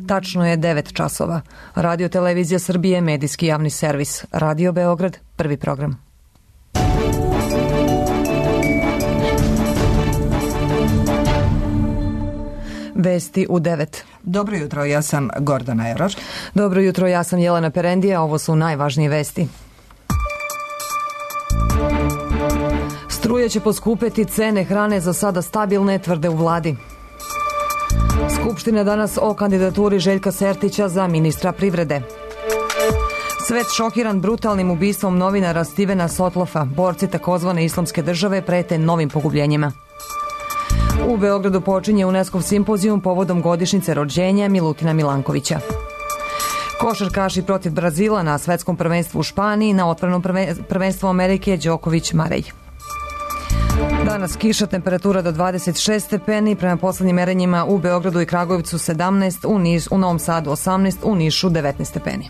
Tačno je 9 časova. Radio Televizija Srbije, medijski javni servis. Radio Beograd, prvi program. Vesti u 9. Dobro jutro, ja sam Gordana Eror. Dobro jutro, ja sam Jelena Perendija. Ovo su najvažnije vesti. Struja će poskupeti, cene hrane za sada stabilne, tvrde u vladi. Skupština danas o kandidaturi Željka Sertića za ministra privrede. Svet šokiran brutalnim ubistvom novinara Stevena Sotlofa. Borci takozvane islamske države prete novim pogubljenjima. U Beogradu počinje UNESCO-v simpozijum povodom godišnjice rođenja Milutina Milankovića. Košarkaši protiv Brazila na svetskom prvenstvu u Španiji, na otvorenom prvenstvu Amerike Đoković Marej. Danas kiša, temperatura do 26 stepeni, prema poslednjim merenjima u Beogradu i Kragujevcu 17, u Novom Sadu 18, u Nišu 19 stepeni.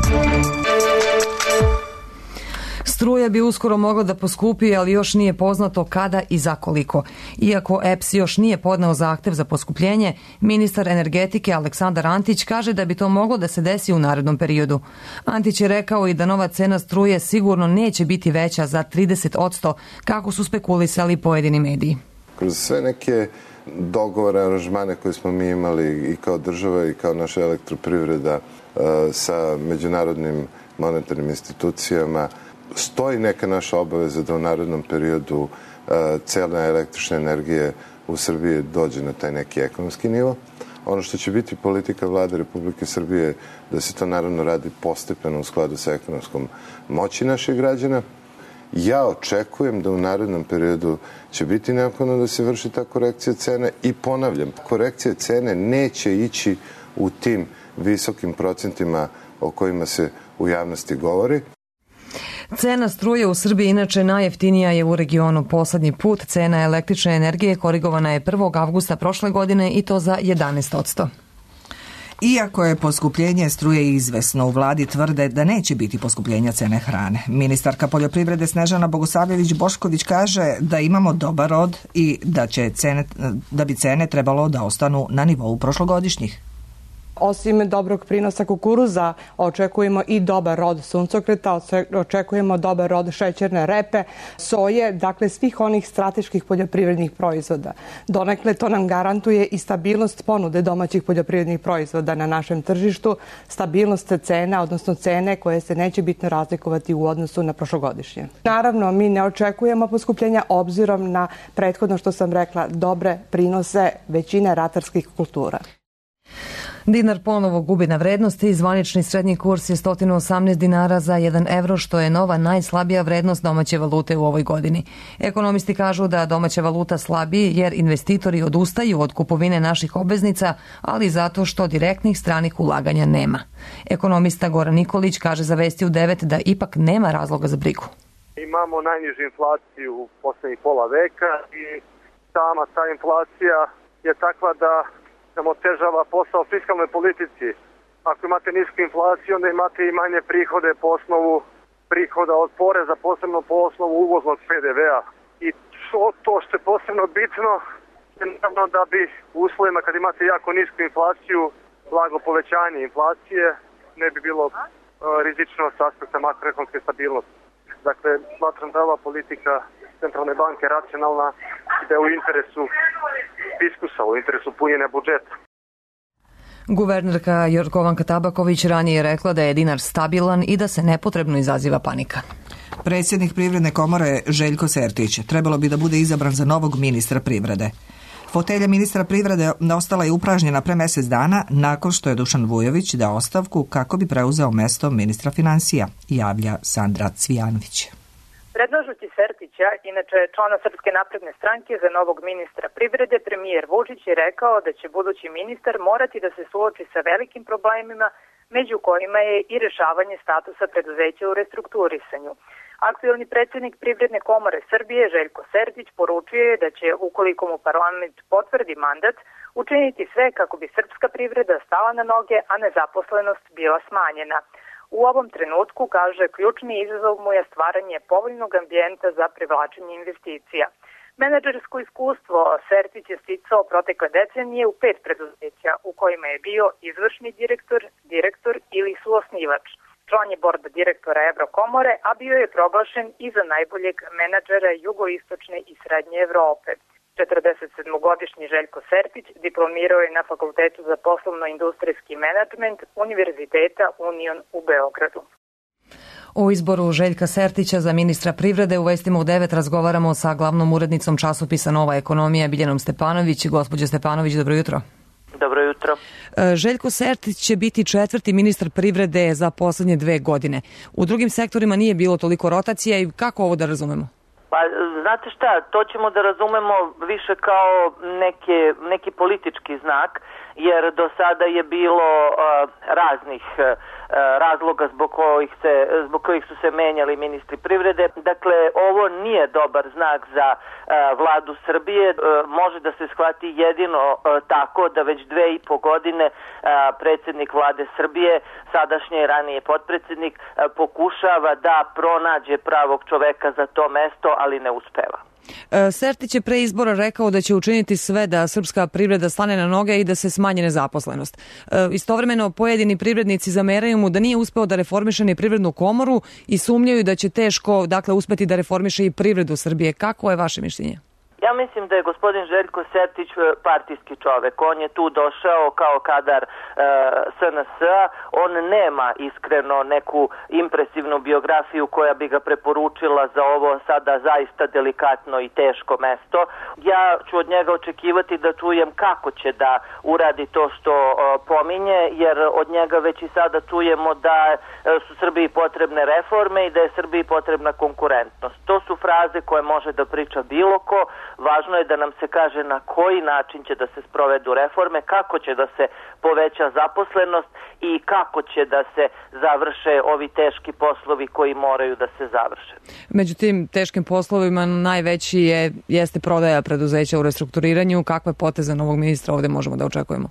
Struja bi uskoro mogla da poskupi, ali još nije poznato kada i za koliko. Iako EPS još nije podneo zahtev za poskupljenje, ministar energetike Aleksandar Antić kaže da bi to moglo da se desi u narednom periodu. Antić je rekao i da nova cena struje sigurno neće biti veća za 30%, kako su spekulisali pojedini mediji. Kroz sve neke dogovore, aranžmane koje smo mi imali i kao država i kao naša elektroprivreda sa međunarodnim monetarnim institucijama, stoji neka naša obaveza da u narednom periodu cena električne energije u Srbiji dođe na taj neki ekonomski nivo. Ono što će biti politika vlade Republike Srbije da se to naravno radi postepeno u skladu sa ekonomskom moći naših građana. Ja očekujem da u narednom periodu će biti neophodno da se vrši ta korekcija cene i ponavljam, korekcija cene neće ići u tim visokim procentima o kojima se u javnosti govori. Cena struje u Srbiji inače najjeftinija je u regionu. Poslednji put cena električne energije korigovana je 1. avgusta prošle godine i to za 11%. Iako je poskupljenje struje izvesno, u vladi tvrde da neće biti poskupljenja cene hrane. Ministarka poljoprivrede Snežana Bogosavljević-Bošković kaže da imamo dobar rod i da bi cene trebalo da ostanu na nivou prošlogodišnjih. Osim dobrog prinosa kukuruza, očekujemo i dobar rod suncokreta, očekujemo dobar rod šećerne repe, soje, dakle svih onih strateških poljoprivrednih proizvoda. Donekle to nam garantuje i stabilnost ponude domaćih poljoprivrednih proizvoda na našem tržištu, stabilnost cena, odnosno cene koje se neće bitno razlikovati u odnosu na prošlogodišnje. Naravno, mi ne očekujemo poskupljenja obzirom na prethodno što sam rekla dobre prinose većine ratarskih kultura. Dinar ponovo gubi na vrednosti, zvanični srednji kurs je 118 dinara za 1 evro, što je nova najslabija vrednost domaće valute u ovoj godini. Ekonomisti kažu da domaća valuta slabi jer investitori odustaju od kupovine naših obveznica, ali zato što direktnih stranih ulaganja nema. Ekonomista Goran Nikolić kaže za Vesti u 9 da ipak nema razloga za brigu. Imamo najnižu inflaciju u poslednjih pola veka i sama ta inflacija je takva da nam otežava posao fiskalnoj politici. Ako imate nisku inflaciju, onda imate i manje prihode po osnovu prihoda od poreza, posebno po osnovu uvoznog PDV-a. I to što je posebno bitno, je naravno da bi u uslovima kad imate jako nisku inflaciju, blago povećanje inflacije, ne bi bilo rizično s aspekta makroekonomske stabilnosti. Dakle, smatram da ova politika centralne banke racionalna i da je u interesu fiskusa, u interesu punjenja budžeta. Guvernerka Jorgovanka Tabaković ranije je rekla da je dinar stabilan i da se nepotrebno izaziva panika. Predsjednik Privredne komore Željko Sertić trebalo bi da bude izabran za novog ministra privrede. Fotelja ministra privrede ostala je upražnjena pre mesec dana nakon što je Dušan Vujović dao ostavku kako bi preuzeo mesto ministra finansija, javlja Sandra Cvijanović. Predlažući Sertića, inače člana Srpske napredne stranke za novog ministra privrede, premijer Vučić je rekao da će budući ministar morati da se suoči sa velikim problemima, među kojima je i rešavanje statusa preduzeća u restrukturisanju. Aktuelni predsjednik Privredne komore Srbije Željko Sertić poručio je da će, ukoliko mu parlament potvrdi mandat, učiniti sve kako bi srpska privreda stala na noge, a nezaposlenost bila smanjena. U ovom trenutku, kaže, ključni izazov mu je stvaranje povoljnog ambijenta za privlačenje investicija. Menadžersko iskustvo Sertić je sticao protekle decenije u 5 preduzeća u kojima je bio izvršni direktor ili suosnivač. Član je borda direktora Evrokomore, a bio je proglašen i za najboljeg menadžera jugoistočne i srednje Evrope. 47-godišnji Željko Sertić diplomirao je na Fakultetu za poslovno-industrijski menadžment Univerziteta Union u Beogradu. O izboru Željka Sertića za ministra privrede u Vestima u 9 razgovaramo sa glavnom urednicom časopisa Nova ekonomija Biljanom Stepanović. Gospođo Stepanović, dobro jutro. Dobro jutro. Željko Sertić će biti 4. ministar privrede za poslednje 2 godine. U drugim sektorima nije bilo toliko rotacija i kako ovo da razumemo? Pa znate šta, to ćemo da razumemo više kao neki politički znak, jer do sada je bilo raznih razloga zbog kojih su se menjali ministri privrede. Dakle, ovo nije dobar znak za vladu Srbije. Može da se shvati jedino tako da već 2,5 godine predsjednik vlade Srbije, sadašnji i ranije potpredsjednik, pokušava da pronađe pravog čoveka za to mesto, ali ne uspeva. Sertić je pre izbora rekao da će učiniti sve da srpska privreda stane na noge i da se smanji nezaposlenost. Istovremeno pojedini privrednici zameraju mu da nije uspeo da reformiše ni privrednu komoru i sumnjaju da će teško uspeti da reformiše i privredu Srbije. Kako je vaše mišljenje? Ja mislim da je gospodin Željko Sertić partijski čovek. On je tu došao kao kadar SNS-a. On nema iskreno neku impresivnu biografiju koja bi ga preporučila za ovo sada zaista delikatno i teško mesto. Ja ću od njega očekivati da čujem kako će da uradi to što pominje, jer od njega već i sada čujemo da su Srbiji potrebne reforme i da je Srbiji potrebna konkurentnost. To su fraze koje može da priča bilo ko. Važno je da nam se kaže na koji način će da se sprovedu reforme, kako će da se poveća zaposlenost i kako će da se završe ovi teški poslovi koji moraju da se završe. Među tim teškim poslovima najveći jeste prodaja preduzeća u restrukturiranju. Kakve poteze novog ministra ovde možemo da očekujemo?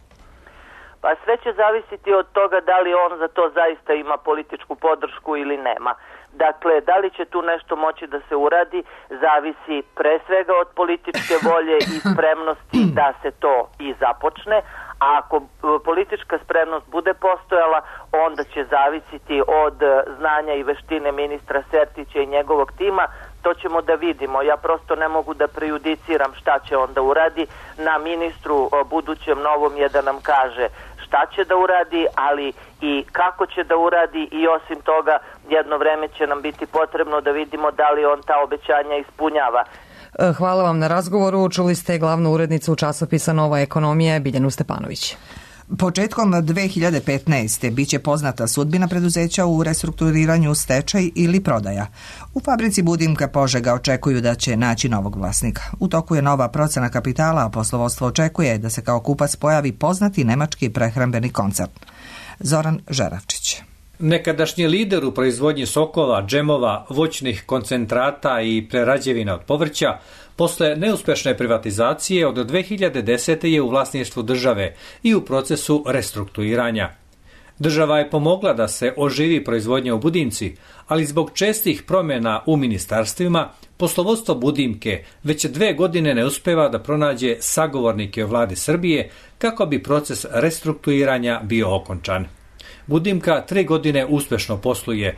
Pa sve će zavisiti od toga da li on za to zaista ima političku podršku ili nema. Dakle, da li će tu nešto moći da se uradi, zavisi pre svega od političke volje i spremnosti da se to i započne, a ako politička spremnost bude postojala, onda će zavisiti od znanja i veštine ministra Sertića i njegovog tima. To ćemo da vidimo. Ja prosto ne mogu da prejudiciram šta će on da uradi. Na ministru budućem novom je da nam kaže šta će da uradi, ali i kako će da uradi, i osim toga jedno vreme će nam biti potrebno da vidimo da li on ta obećanja ispunjava. Hvala vam na razgovoru. Čuli ste glavnu urednicu časopisa Nova ekonomija Biljanu Stepanović. Početkom 2015. biće poznata sudbina preduzeća u restrukturiranju, stečaj ili prodaja. U fabrici Budimka Požega očekuju da će naći novog vlasnika. U toku je nova procena kapitala, a poslovodstvo očekuje da se kao kupac pojavi poznati nemački prehrambeni koncern. Zoran Žeravčić. Nekadašnji lider u proizvodnji sokova, džemova, voćnih koncentrata i prerađevina od povrća, posle neuspešne privatizacije od 2010. je u vlasništvu države i u procesu restrukturiranja. Država je pomogla da se oživi proizvodnja u Budimci, ali zbog čestih promjena u ministarstvima, poslovodstvo Budimke već 2 godine ne uspeva da pronađe sagovornike u vladi Srbije kako bi proces restrukturiranja bio okončan. Budimka 3 godine uspešno posluje,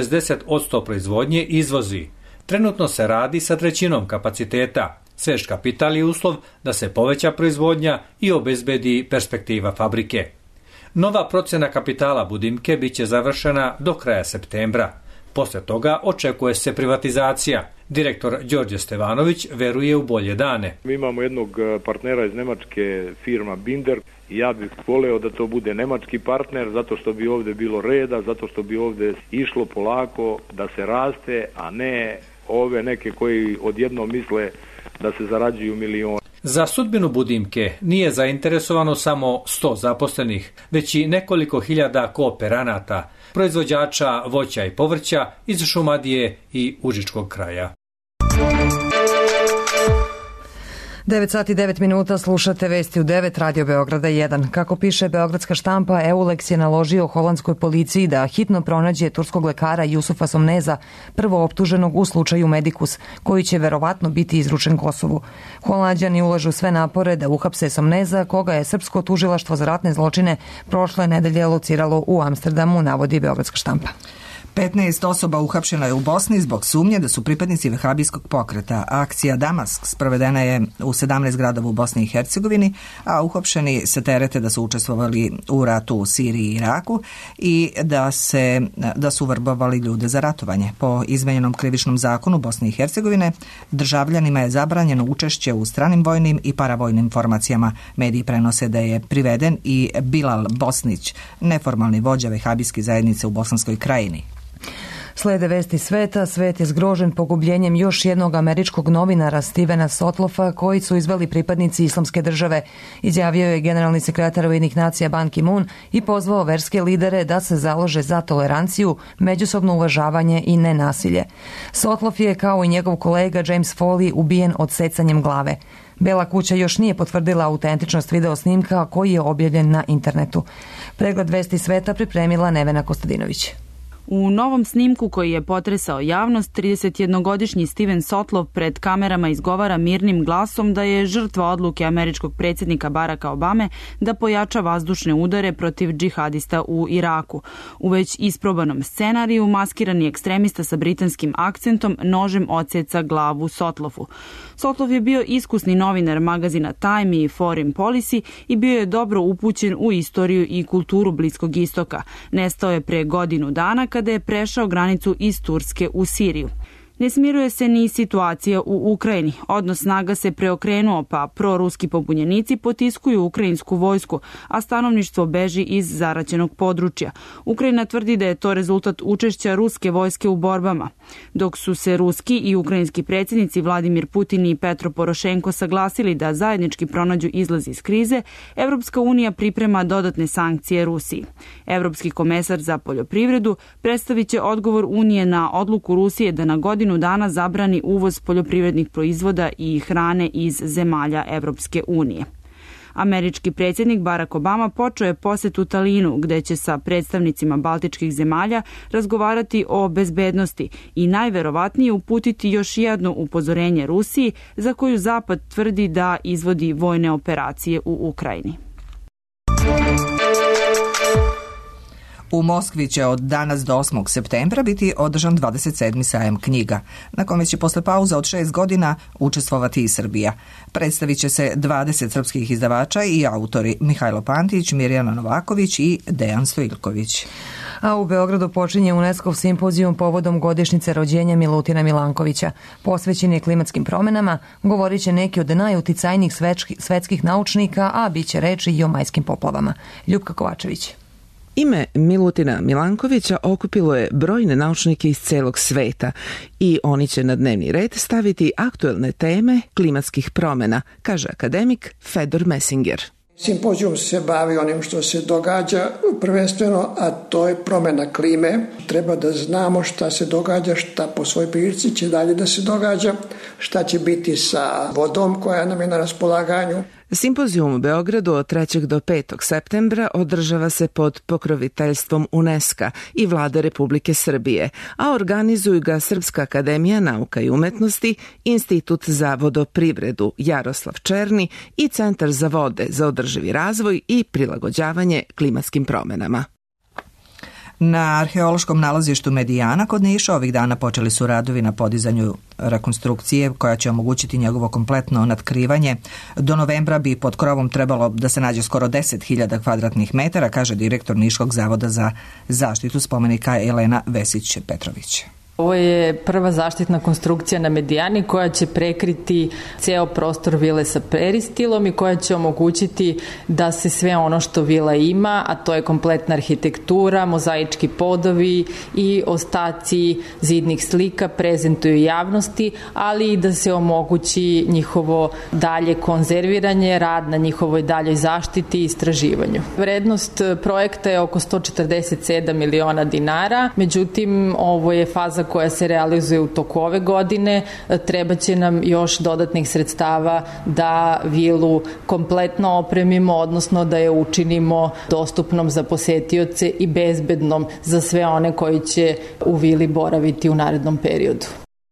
60% proizvodnje izvozi. Trenutno se radi sa 1/3 kapaciteta. Svež kapital je uslov da se poveća proizvodnja i obezbedi perspektiva fabrike. Nova procena kapitala Budimke biće završena do kraja septembra. Posle toga očekuje se privatizacija. Direktor Đorđe Stevanović veruje u bolje dane. Mi imamo jednog partnera iz Nemačke, firma Binder, i ja bih voleo da to bude nemački partner, zato što bi ovde bilo reda, zato što bi ovde išlo polako da se raste, a ne ove neke koji odjednom misle da se zarađuju milioni. Za sudbinu Budimke nije zainteresovano samo 100 zaposlenih, već i nekoliko hiljada kooperanata, proizvođača voća i povrća iz Šumadije i Užičkog kraja. 9 sati 9 minuta, slušate vesti u 9, Radio Beograda 1. Kako piše Beogradska štampa, EULEX je naložio holandskoj policiji da hitno pronađe turskog lekara Jusufa Somneza, prvo optuženog u slučaju Medikus, koji će verovatno biti izručen Kosovu. Holanđani ulažu sve napore da uhapse Somneza, koga je Srpsko tužilaštvo za ratne zločine prošle nedelje lociralo u Amsterdamu, navodi Beogradska štampa. 15 osoba uhapšeno je u Bosni zbog sumnje da su pripadnici vehabijskog pokreta. Akcija Damask sprovedena je u 17 gradova u Bosni i Hercegovini, a uhapšeni se terete da su učestvovali u ratu u Siriji i Iraku i da su vrbovali ljude za ratovanje. Po izmenjenom krivičnom zakonu Bosne i Hercegovine državljanima je zabranjeno učešće u stranim vojnim i paravojnim formacijama. Mediji prenose da je priveden i Bilal Bosnić, neformalni vođa vehabijske zajednice u Bosanskoj krajini. Slede vesti sveta. Svet je zgrožen pogubljenjem još jednog američkog novinara Stevena Sotlofa, koji su izveli pripadnici Islamske države, izjavio je generalni sekretar Ujedinjenih nacija Ban Ki-moon i pozvao verske lidere da se založe za toleranciju, međusobno uvažavanje i nenasilje. Sotlov je, kao i njegov kolega James Foley, ubijen odsecanjem glave. Bela kuća još nije potvrdila autentičnost video snimka koji je objavljen na internetu. Pregled vesti sveta pripremila Nevena Kostadinović. U novom snimku koji je potresao javnost, 31-godišnji Steven Sotlov pred kamerama izgovara mirnim glasom da je žrtva odluke američkog predsjednika Baracka Obame da pojača vazdušne udare protiv džihadista u Iraku. U već isprobanom scenariju maskirani ekstremista sa britanskim akcentom nožem odsjeca glavu Sotlovu. Sotlov je bio iskusni novinar magazina Time i Foreign Policy i bio je dobro upućen u istoriju i kulturu Bliskog istoka. Nestao je pre godinu dana kada je prešao granicu iz Turske u Siriju. Ne smiruje se ni situacija u Ukrajini. Odnos snaga se preokrenuo, pa proruski pobunjenici potiskuju ukrajinsku vojsku, a stanovništvo beži iz zaraćenog područja. Ukrajina tvrdi da je to rezultat učešća ruske vojske u borbama. Dok su se ruski i ukrajinski predsjednici Vladimir Putin i Petro Porošenko saglasili da zajednički pronađu izlaz iz krize, Evropska unija priprema dodatne sankcije Rusiji. Evropski komesar za poljoprivredu predstavit će odgovor Unije na odluku Rusije da na godinu dana zabrani uvoz poljoprivrednih proizvoda i hrane iz zemalja Evropske unije. Američki predsjednik Barack Obama počeo je posetu Talinu, gde će sa predstavnicima baltičkih zemalja razgovarati o bezbednosti i najverovatnije uputiti još jedno upozorenje Rusiji, za koju Zapad tvrdi da izvodi vojne operacije u Ukrajini. U Moskvi će od danas do 8. septembra biti održan 27. sajam knjiga, na kome će posle pauza od 6 godina učestvovati i Srbija. Predstavit će se 20 srpskih izdavača i autori Mihajlo Pantić, Mirjana Novaković i Dejan Stojilković. A u Beogradu počinje UNESCO simpozijum povodom godišnjice rođenja Milutina Milankovića. Posvećen je klimatskim promjenama, govorit će neki od najuticajnijih svetskih naučnika, a bit će reči i o majskim poplavama. Ljupka Kovačević. Ime Milutina Milankovića okupilo je brojne naučnike iz celog sveta i oni će na dnevni red staviti aktuelne teme klimatskih promjena, kaže akademik Fedor Messinger. Simpozijum se bavi onim što se događa prvenstveno, a to je promjena klime. Treba da znamo šta se događa, šta po svoj prilici će dalje da se događa, šta će biti sa vodom koja nam je na raspolaganju. Simpozijum u Beogradu od 3. do 5. septembra održava se pod pokroviteljstvom UNESCO i Vlade Republike Srbije, a organizuju ga Srpska akademija nauka i umetnosti, Institut za vodoprivredu Jaroslav Černi i Centar za vode za održivi razvoj i prilagođavanje klimatskim promjenama. Na arheološkom nalazištu Medijana kod Niša ovih dana počeli su radovi na podizanju rekonstrukcije koja će omogućiti njegovo kompletno natkrivanje. Do novembra bi pod krovom trebalo da se nađe skoro 10.000 kvadratnih metara, kaže direktor Niškog zavoda za zaštitu spomenika Elena Vesić-Petrović. Ovo je prva zaštitna konstrukcija na Medijani koja će prekriti ceo prostor vile sa peristilom i koja će omogućiti da se sve ono što vila ima, a to je kompletna arhitektura, mozaički podovi i ostaci zidnih slika prezentuju javnosti, ali i da se omogući njihovo dalje konzerviranje, rad na njihovoj daljoj zaštiti i istraživanju. Vrednost projekta je oko 147 miliona dinara, međutim ovo je faza faza koja se realizuje u toku ove godine. Treba će nam još dodatnih sredstava da vilu kompletno opremimo, odnosno da je učinimo dostupnom za posetioce i bezbednom za sve one koji će u vili boraviti u narednom periodu.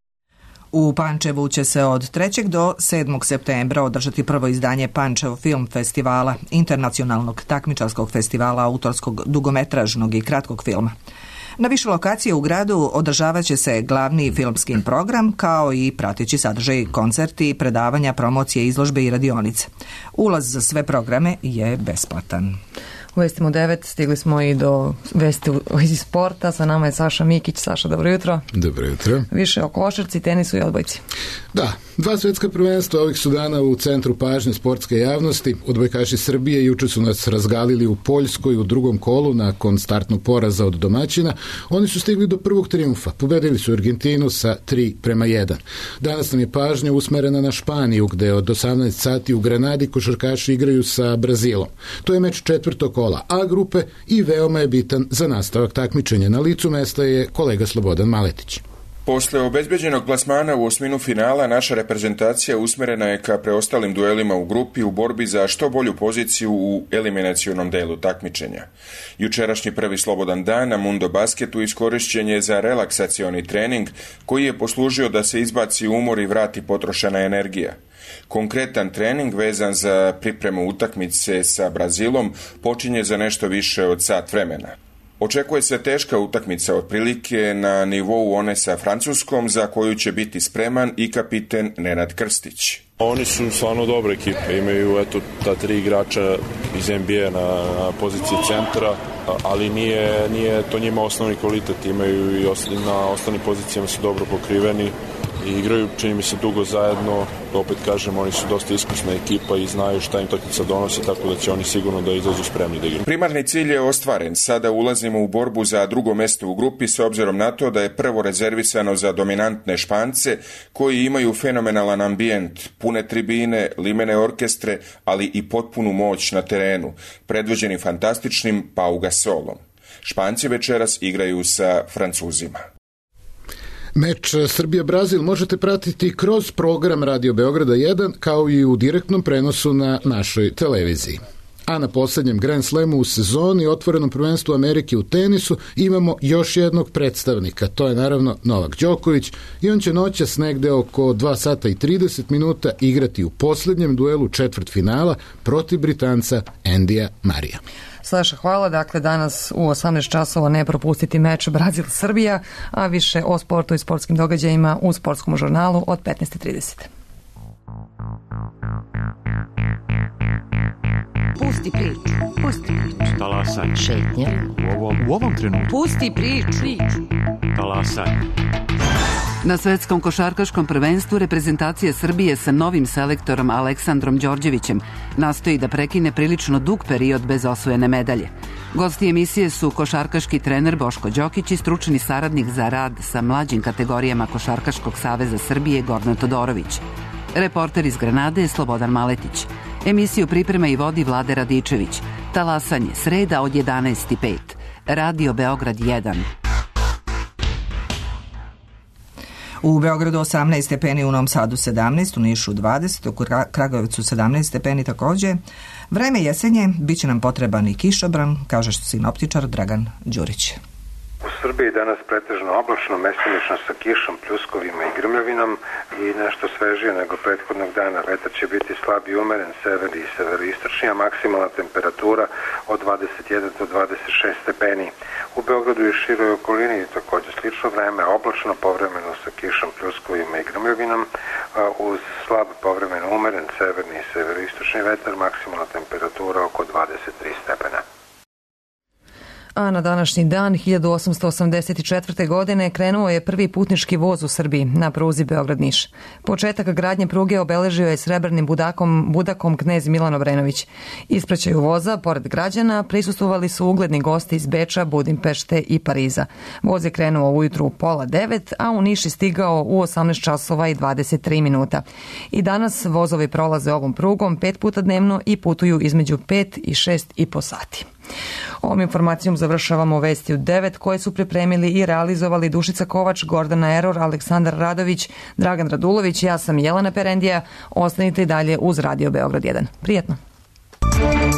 U Pančevu će se od 3. do 7. septembra održati prvo izdanje Pančevo film festivala, internacionalnog takmičarskog festivala autorskog dugometražnog i kratkog filma. Na više lokacije u gradu održavat će se glavni filmski program, kao i prateći sadržaj, koncerti, predavanja, promocije, izložbe i radionice. Ulaz za sve programe je besplatan. U vestima 9 stigli smo i do vesti iz sporta. Sa nama je Saša Mikić. Saša, dobro jutro. Dobro jutro. Više o košarci, tenisu i odbojci. Da, 2 svjetska prvenstva ovih su dana u centru pažnje sportske javnosti. Odbojkaši Srbije juče su nas razgalili u Poljskoj u drugom kolu nakon startnog poraza od domaćina. Oni su stigli do prvog trijumfa. Pobedili su Argentinu sa 3-1. Danas nam je pažnja usmerena na Španiju, gde od 18 sati u Granadi košarkaši igraju sa Brazilom. To je meč četvrtog kola A grupe i veoma je bitan za nastavak takmičenja. Na licu mesta je kolega Slobodan Maletić. Posle obezbeđenog plasmana u osminu finala, naša reprezentacija usmerena je ka preostalim duelima u grupi u borbi za što bolju poziciju u eliminacionom delu takmičenja. Jučerašnji prvi slobodan dan na Mundo Basketu iskorišćen je za relaksacioni trening koji je poslužio da se izbaci umor i vrati potrošena energija. Konkretan trening vezan za pripremu utakmice sa Brazilom počinje za nešto više od sat vremena. Očekuje se teška utakmica otprilike na nivou one sa Francuskom, za koju će biti spreman i kapiten Nenad Krstić. Oni su stvarno dobra ekipa, imaju ta 3 igrača iz NBA na poziciji centra, ali nije to njima osnovni kvalitet, imaju i na ostalim pozicijama su dobro pokriveni i igraju, čini mi se, dugo zajedno. Opet kažem, oni su dosta iskusna ekipa i znaju šta im utakmica donosi, tako da će oni sigurno da izađu spremni da igraju. Primarni cilj je ostvaren. Sada ulazimo u borbu za drugo mesto u grupi s obzirom na to da je prvo rezervisano za dominantne Špance koji imaju fenomenalan ambijent, pune tribine, limene orkestre, ali i potpunu moć na terenu, predvođeni fantastičnim Pau Gasolom. Španci večeras igraju sa Francuzima. Meč Srbija-Brazil možete pratiti kroz program Radio Beograda 1 kao i u direktnom prenosu na našoj televiziji. A na posljednjem Grand Slamu u sezoni, otvorenom prvenstvu Amerike u tenisu, imamo još jednog predstavnika. To je naravno Novak Đoković i on će noćas negde oko 2 sata i 30 minuta igrati u posljednjem duelu četvrtfinala protiv Britanca Andyja Murraya. Saša, hvala. Dakle, danas u 18 časova ne propustiti meč Brazil-Srbija, a više o sportu i sportskim događajima u sportskom žurnalu od 15:30. Pusti priču. Pusti priču. Talasaj. Šetnje. U ovom trenutku. Pusti priču. Talasaj. Na svetskom košarkaškom prvenstvu reprezentacija Srbije sa novim selektorom Aleksandrom Đorđevićem nastoji da prekine prilično dug period bez osvojene medalje. Gosti emisije su košarkaški trener Boško Đokić i stručni saradnik za rad sa mlađim kategorijama Košarkaškog saveza Srbije Gordan Todorović. Reporter iz Granade je Slobodan Maletić. Emisiju priprema i vodi Vlade Radičević. Talasanje, sreda od 11:05. Radio Beograd 1. U Beogradu 18 stepeni, u Novom Sadu 17, u Nišu 20, u Kragujevcu 17 stepeni također. Vreme jesenje, bit će nam potreban i kišobran, kaže sinoptičar Dragan Đurić. U Srbiji danas pretežno oblačno, mestimično sa kišom, pljuskovima i grmljavinom i nešto svežije nego prethodnog dana. Vetar će biti slab i umeren, sever i severoistočni, a maksimalna temperatura od 21 do 26 stepeni. U Beogradu i široj okolini također slično vreme, oblačno, povremeno sa kišom, pljuskovima i grmljavinom, uz slab povremeno umeren, severni i severoistočni vetar, maksimalna temperatura oko 23 stepena. A na današnji dan 1884. godine krenuo je prvi putnički voz u Srbiji na pruzi Beograd-Niš. Početak gradnje pruge obeležio je srebrnim budakom knez Milan Obrenović. Ispraćaju voza, pored građana, prisustvovali su ugledni gosti iz Beča, Budimpešte i Pariza. Voz je krenuo ujutru u 8:30, a u Niš je stigao u 18 časova i 23 minuta. I danas vozovi prolaze ovom prugom 5 puta dnevno i putuju između 5 i 6,5 sati. Ovom informacijom završavamo vesti u 9 koje su pripremili i realizovali Dušica Kovač, Gordana Eror, Aleksandar Radović, Dragan Radulović, ja sam Jelena Perendija. Ostanite i dalje uz Radio Beograd 1. Prijetno!